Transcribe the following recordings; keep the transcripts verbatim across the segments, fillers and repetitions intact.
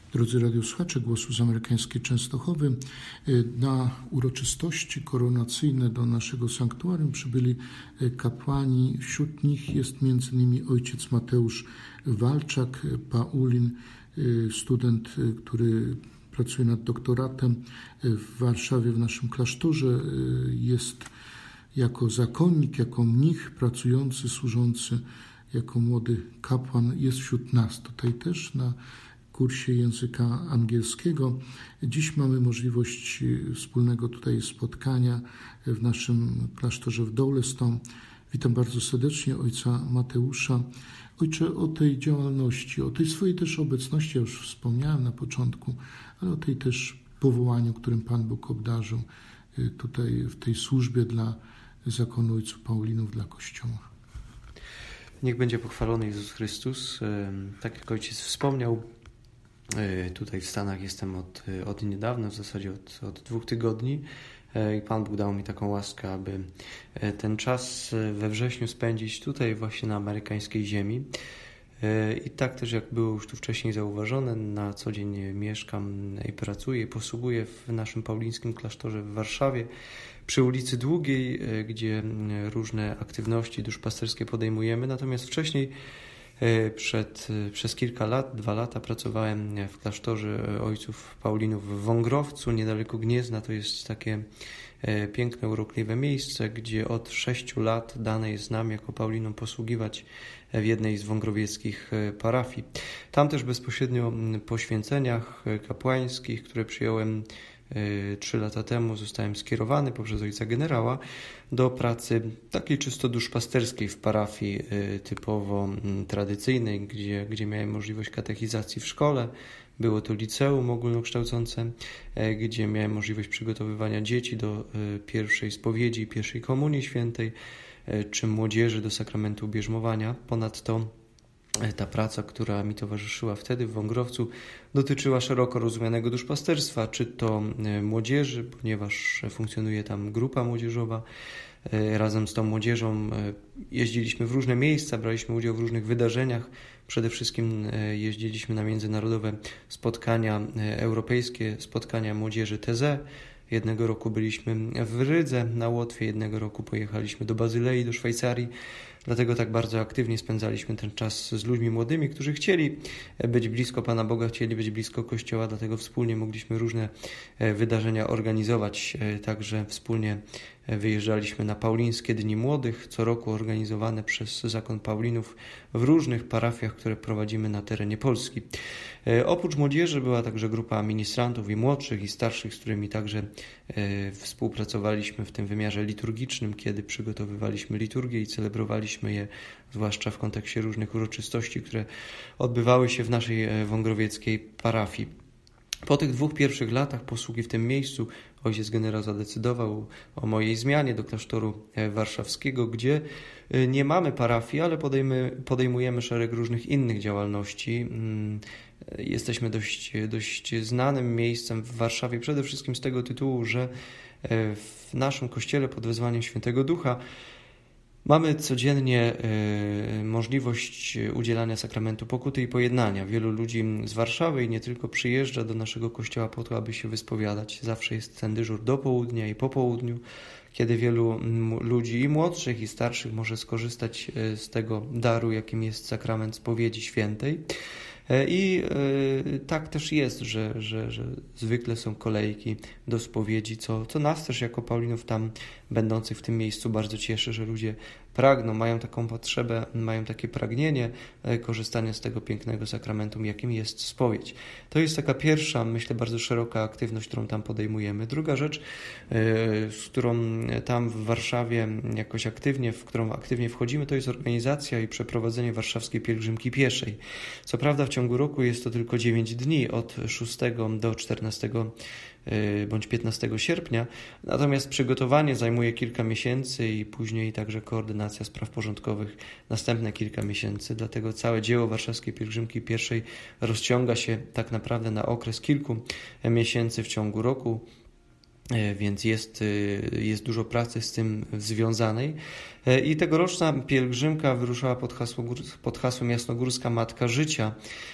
Drodzy radiosłuchacze Głosu z Amerykańskiej Częstochowy, na uroczystości koronacyjne do naszego sanktuarium przybyli kapłani. Wśród nich jest między innymi ojciec Mateusz Walczak, Paulin, student, który pracuje nad doktoratem w Warszawie w naszym klasztorze. Jest jako zakonnik, jako mnich pracujący, służący, jako młody kapłan. Jest wśród nas tutaj też na kursie języka angielskiego. Dziś mamy możliwość wspólnego tutaj spotkania w naszym klasztorze w Dowleston. Witam bardzo serdecznie ojca Mateusza. Ojcze, o tej działalności, o tej swojej też obecności, ja już wspomniałem na początku, ale o tej też powołaniu, którym Pan Bóg obdarzył tutaj w tej służbie dla zakonu ojców Paulinów, dla Kościoła. Niech będzie pochwalony Jezus Chrystus. Tak jak ojciec wspomniał, tutaj w Stanach jestem od, od niedawna, w zasadzie od, od dwóch tygodni i Pan Bóg dał mi taką łaskę, aby ten czas we wrześniu spędzić tutaj właśnie na amerykańskiej ziemi. I tak też jak było już tu wcześniej zauważone, na co dzień mieszkam i pracuję i posługuję w naszym paulińskim klasztorze w Warszawie przy ulicy Długiej, gdzie różne aktywności duszpasterskie podejmujemy. Natomiast wcześniej Przed, przez kilka lat, dwa lata pracowałem w klasztorze ojców Paulinów w Wągrowcu, niedaleko Gniezna. To jest takie piękne, urokliwe miejsce, gdzie od sześciu lat dane jest nam jako Paulinom posługiwać w jednej z wągrowieckich parafii. Tam też bezpośrednio po święceniach kapłańskich, które przyjąłem Trzy lata temu, zostałem skierowany poprzez ojca generała do pracy takiej czysto duszpasterskiej w parafii typowo tradycyjnej, gdzie, gdzie miałem możliwość katechizacji w szkole. Było to liceum ogólnokształcące, gdzie miałem możliwość przygotowywania dzieci do pierwszej spowiedzi i pierwszej komunii świętej, czy młodzieży do sakramentu bierzmowania. Ponadto ta praca, która mi towarzyszyła wtedy w Wągrowcu, dotyczyła szeroko rozumianego duszpasterstwa, czy to młodzieży, ponieważ funkcjonuje tam grupa młodzieżowa. Razem z tą młodzieżą jeździliśmy w różne miejsca, braliśmy udział w różnych wydarzeniach. Przede wszystkim jeździliśmy na międzynarodowe spotkania europejskie, spotkania młodzieży T Z. Jednego roku byliśmy w Rydze na Łotwie, jednego roku pojechaliśmy do Bazylei, do Szwajcarii. Dlatego tak bardzo aktywnie spędzaliśmy ten czas z ludźmi młodymi, którzy chcieli być blisko Pana Boga, chcieli być blisko Kościoła, dlatego wspólnie mogliśmy różne wydarzenia organizować. Także wspólnie wyjeżdżaliśmy na Paulińskie Dni Młodych, co roku organizowane przez Zakon Paulinów w różnych parafiach, które prowadzimy na terenie Polski. Oprócz młodzieży była także grupa ministrantów i młodszych i starszych, z którymi także współpracowaliśmy w tym wymiarze liturgicznym, kiedy przygotowywaliśmy liturgię i celebrowaliśmy je, zwłaszcza w kontekście różnych uroczystości, które odbywały się w naszej wągrowieckiej parafii. Po tych dwóch pierwszych latach posługi w tym miejscu ojciec generał zadecydował o mojej zmianie do klasztoru warszawskiego, gdzie nie mamy parafii, ale podejmy, podejmujemy szereg różnych innych działalności. Jesteśmy dość, dość znanym miejscem w Warszawie, przede wszystkim z tego tytułu, że w naszym kościele pod wezwaniem Świętego Ducha mamy codziennie y, możliwość udzielania sakramentu pokuty i pojednania. Wielu ludzi z Warszawy i nie tylko przyjeżdża do naszego kościoła po to, aby się wyspowiadać. Zawsze jest ten dyżur do południa i po południu, kiedy wielu ludzi i młodszych i starszych może skorzystać z tego daru, jakim jest sakrament spowiedzi świętej. I y, tak też jest, że, że, że zwykle są kolejki do spowiedzi, co, co nas też jako Paulinów tam będących w tym miejscu bardzo cieszy, że ludzie pragną, mają taką potrzebę, mają takie pragnienie korzystania z tego pięknego sakramentum, jakim jest spowiedź. To jest taka pierwsza, myślę, bardzo szeroka aktywność, którą tam podejmujemy. Druga rzecz, z którą tam w Warszawie jakoś aktywnie, w którą aktywnie wchodzimy, to jest organizacja i przeprowadzenie warszawskiej pielgrzymki pieszej. Co prawda w ciągu roku jest to tylko dziewięć dni, od szóstego do czternastego bądź piętnastego sierpnia, natomiast przygotowanie zajmuje kilka miesięcy i później także koordynacja spraw porządkowych następne kilka miesięcy, dlatego całe dzieło warszawskiej pielgrzymki pieszej rozciąga się tak naprawdę na okres kilku miesięcy w ciągu roku. więc jest, jest dużo pracy z tym związanej. I tegoroczna pielgrzymka wyruszała pod, hasło, pod hasłem Jasnogórska Matka Życia.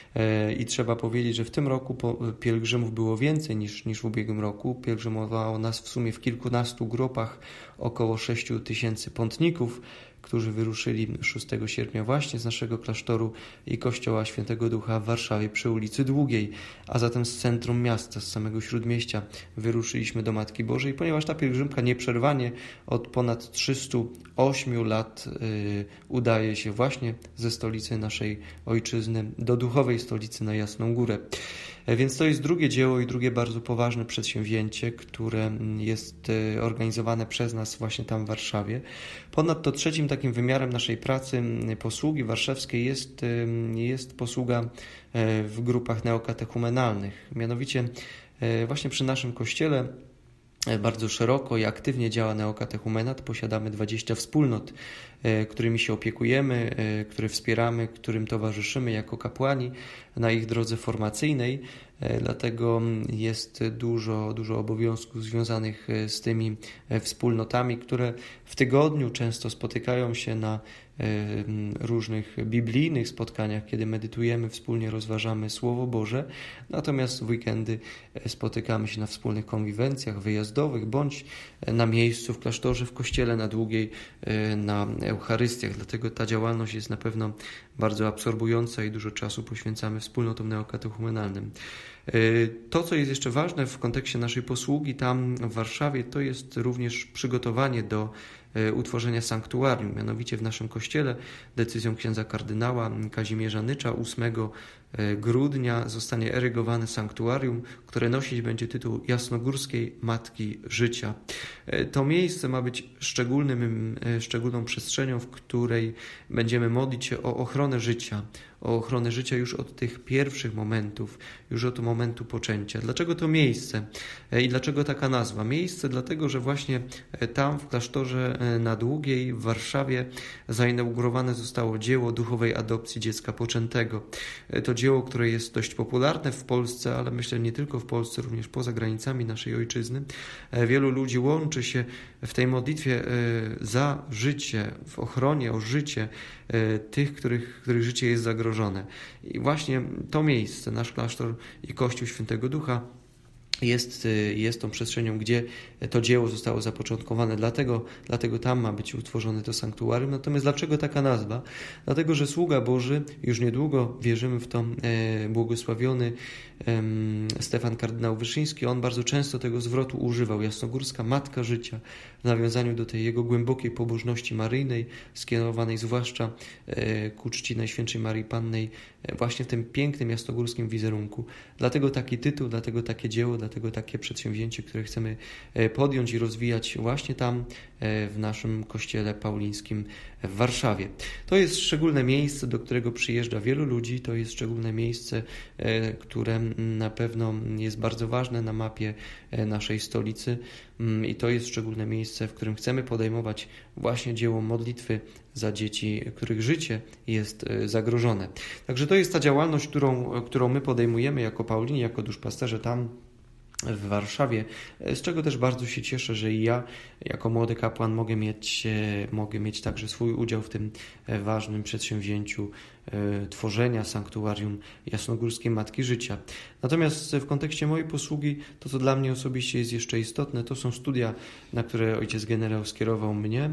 I trzeba powiedzieć, że w tym roku pielgrzymów było więcej niż, niż w ubiegłym roku. Pielgrzymowało nas w sumie w kilkunastu grupach około sześciu tysięcy pątników, którzy wyruszyli szóstego sierpnia właśnie z naszego klasztoru i kościoła Świętego Ducha w Warszawie przy ulicy Długiej, a zatem z centrum miasta, z samego Śródmieścia wyruszyliśmy do Matki Bożej, ponieważ ta pielgrzymka nieprzerwanie od ponad trzystu ośmiu lat yy, udaje się właśnie ze stolicy naszej ojczyzny do duchowej stolicy na Jasną Górę. Więc to jest drugie dzieło i drugie bardzo poważne przedsięwzięcie, które jest organizowane przez nas właśnie tam w Warszawie. Ponadto trzecim takim wymiarem naszej pracy, posługi warszawskiej jest, jest posługa w grupach neokatechumenalnych. Mianowicie właśnie przy naszym kościele bardzo szeroko i aktywnie działa neokatechumenat. Posiadamy dwadzieścia wspólnot, którymi się opiekujemy, które wspieramy, którym towarzyszymy jako kapłani na ich drodze formacyjnej. Dlatego jest dużo, dużo obowiązków związanych z tymi wspólnotami, które w tygodniu często spotykają się na różnych biblijnych spotkaniach, kiedy medytujemy, wspólnie rozważamy Słowo Boże, natomiast w weekendy spotykamy się na wspólnych konwiwencjach wyjazdowych, bądź na miejscu w klasztorze, w kościele na Długiej, na Eucharystiach. Dlatego ta działalność jest na pewno bardzo absorbująca i dużo czasu poświęcamy wspólnotom neokatechumenalnym. To, co jest jeszcze ważne w kontekście naszej posługi tam w Warszawie, to jest również przygotowanie do utworzenia sanktuarium. Mianowicie w naszym kościele decyzją księdza kardynała Kazimierza Nycza ósmego grudnia zostanie erygowane sanktuarium, które nosić będzie tytuł Jasnogórskiej Matki Życia. To miejsce ma być szczególnym, szczególną przestrzenią, w której będziemy modlić się o ochronę życia, o ochronę życia już od tych pierwszych momentów, już od momentu poczęcia. Dlaczego to miejsce i dlaczego taka nazwa? Miejsce dlatego, że właśnie tam w klasztorze na Długiej w Warszawie zainaugurowane zostało dzieło duchowej adopcji dziecka poczętego. To dzieło, które jest dość popularne w Polsce, ale myślę nie tylko w Polsce, również poza granicami naszej ojczyzny. Wielu ludzi łączy się w tej modlitwie za życie, w ochronie o życie tych, których, których życie jest zagrożone. I właśnie to miejsce, nasz klasztor i Kościół Świętego Ducha jest, jest tą przestrzenią, gdzie to dzieło zostało zapoczątkowane. Dlatego, dlatego tam ma być utworzone to sanktuarium. Natomiast dlaczego taka nazwa? Dlatego, że sługa Boży, już niedługo wierzymy w to, e, błogosławiony e, Stefan kardynał Wyszyński, on bardzo często tego zwrotu używał. Jasnogórska Matka Życia, w nawiązaniu do tej jego głębokiej pobożności maryjnej, skierowanej zwłaszcza e, ku czci Najświętszej Maryi Pannej, e, właśnie w tym pięknym jasnogórskim wizerunku. Dlatego taki tytuł, dlatego takie dzieło, dlatego takie przedsięwzięcie, które chcemy podjąć i rozwijać właśnie tam w naszym kościele paulińskim w Warszawie. To jest szczególne miejsce, do którego przyjeżdża wielu ludzi, to jest szczególne miejsce, które na pewno jest bardzo ważne na mapie naszej stolicy i to jest szczególne miejsce, w którym chcemy podejmować właśnie dzieło modlitwy za dzieci, których życie jest zagrożone. Także to jest ta działalność, którą, którą my podejmujemy jako Paulini, jako duszpasterze tam w Warszawie, z czego też bardzo się cieszę, że i ja jako młody kapłan mogę mieć, mogę mieć także swój udział w tym ważnym przedsięwzięciu tworzenia sanktuarium Jasnogórskiej Matki Życia. Natomiast w kontekście mojej posługi, to co dla mnie osobiście jest jeszcze istotne, to są studia, na które ojciec generał skierował mnie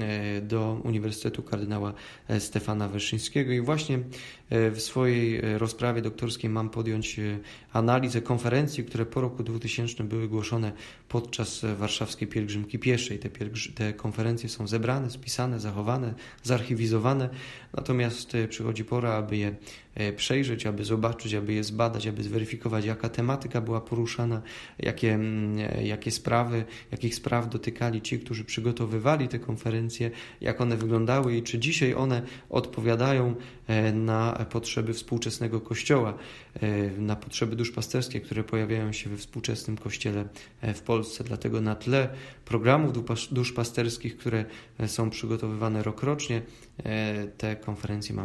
do Uniwersytetu kardynała Stefana Wyszyńskiego i właśnie w swojej rozprawie doktorskiej mam podjąć analizę konferencji, które po roku dwutysięcznym były głoszone podczas warszawskiej pielgrzymki pieszej. Te, pielgrzy- te konferencje są zebrane, spisane, zachowane, zarchiwizowane, natomiast przychodzi pora, aby je przejrzeć, aby zobaczyć, aby je zbadać, aby zweryfikować, jaka tematyka była poruszana, jakie, jakie sprawy, jakich spraw dotykali ci, którzy przygotowywali te konferencje, jak one wyglądały i czy dzisiaj one odpowiadają na potrzeby współczesnego Kościoła, na potrzeby duszpasterskie, które pojawiają się we współczesnym Kościele w Polsce. Dlatego na tle programów duszpasterskich, które są przygotowywane rokrocznie, te konferencje mam przejrzeć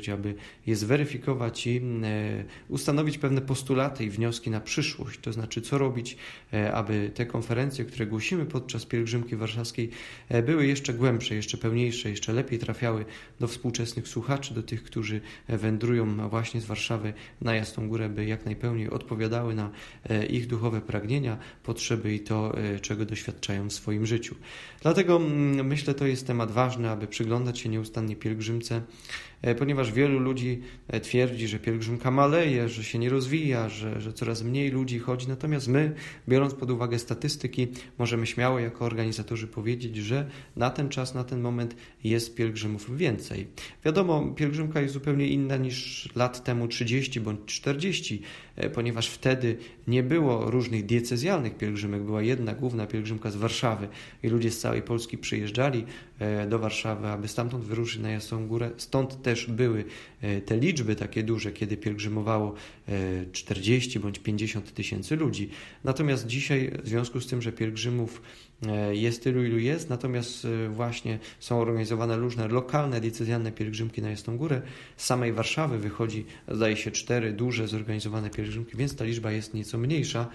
przyjść, aby je zweryfikować i ustanowić pewne postulaty i wnioski na przyszłość. To znaczy, co robić, aby te konferencje, które głosimy podczas pielgrzymki warszawskiej, były jeszcze głębsze, jeszcze pełniejsze, jeszcze lepiej trafiały do współczesnych słuchaczy, do tych, którzy wędrują właśnie z Warszawy na Jasną Górę, by jak najpełniej odpowiadały na ich duchowe pragnienia, potrzeby i to, czego doświadczają w swoim życiu. Dlatego myślę, to jest temat ważny, aby przyglądać się nieustannie pielgrzymce, ponieważ wielu ludzi twierdzi, że pielgrzymka maleje, że się nie rozwija, że, że coraz mniej ludzi chodzi. Natomiast my, biorąc pod uwagę statystyki, możemy śmiało jako organizatorzy powiedzieć, że na ten czas, na ten moment jest pielgrzymów więcej. Wiadomo, pielgrzymka jest zupełnie inna niż lat temu trzydzieści bądź czterdzieści, ponieważ wtedy nie było różnych diecezjalnych pielgrzymek, była jedna główna pielgrzymka z Warszawy i ludzie z całej Polski przyjeżdżali do Warszawy, aby stamtąd wyruszyć na Jasną Górę. Stąd też były te liczby takie duże, kiedy pielgrzymowało czterdzieści bądź pięćdziesiąt tysięcy ludzi. Natomiast dzisiaj, w związku z tym, że pielgrzymów jest tylu, ilu jest, natomiast właśnie są organizowane różne lokalne, diecezjalne pielgrzymki na Jasną Górę. Z samej Warszawy wychodzi, zdaje się, cztery duże zorganizowane pielgrzymki, więc ta liczba jest nieco mniejsza,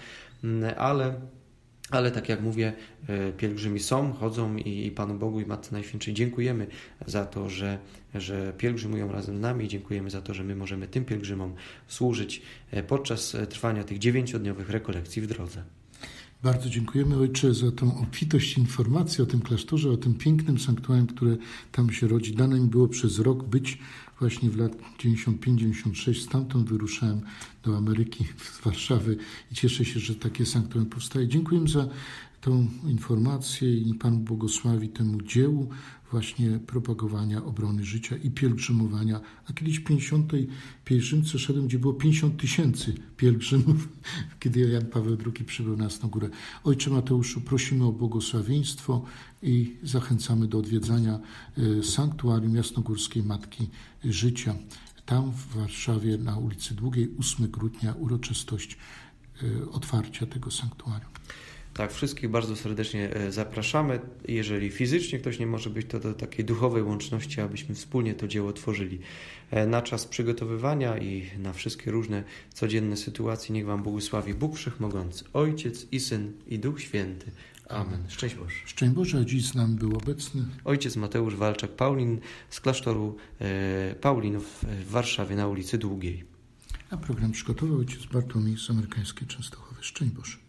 ale Ale tak jak mówię, pielgrzymi są, chodzą i Panu Bogu i Matce Najświętszej dziękujemy za to, że, że pielgrzymują razem z nami i dziękujemy za to, że my możemy tym pielgrzymom służyć podczas trwania tych dziewięciodniowych rekolekcji w drodze. Bardzo dziękujemy, Ojcze, za tą obfitość informacji o tym klasztorze, o tym pięknym sanktuarium, które tam się rodzi. Dane mi było przez rok być właśnie w lat dziewięćdziesiąt pięć dziewięćdziesiąt sześć. Stamtąd wyruszałem do Ameryki, z Warszawy i cieszę się, że takie sanktuarium powstaje. Dziękuję za tą informację i Pan błogosławi temu dziełu właśnie propagowania obrony życia i pielgrzymowania. A kiedyś w pięćdziesiątej pielgrzymce szedłem, gdzie było pięćdziesiąt tysięcy pielgrzymów, kiedy Jan Paweł drugi przybył na Jasną Górę. Ojcze Mateuszu, prosimy o błogosławieństwo i zachęcamy do odwiedzania sanktuarium Jasnogórskiej Matki Życia. Tam w Warszawie na ulicy Długiej, ósmego grudnia, uroczystość otwarcia tego sanktuarium. Tak, wszystkich bardzo serdecznie zapraszamy. Jeżeli fizycznie ktoś nie może być, to do takiej duchowej łączności, abyśmy wspólnie to dzieło tworzyli. Na czas przygotowywania i na wszystkie różne codzienne sytuacje niech Wam błogosławi Bóg Wszechmogący, Ojciec i Syn i Duch Święty. Amen. Szczęść Boże. Szczęść Boże, a dziś z nami był obecny ojciec Mateusz Walczak-Paulin z klasztoru Paulinów w Warszawie na ulicy Długiej. A program przygotował ojciec Bartłomiej z Amerykańskiej Częstochowy. Szczęść Boże.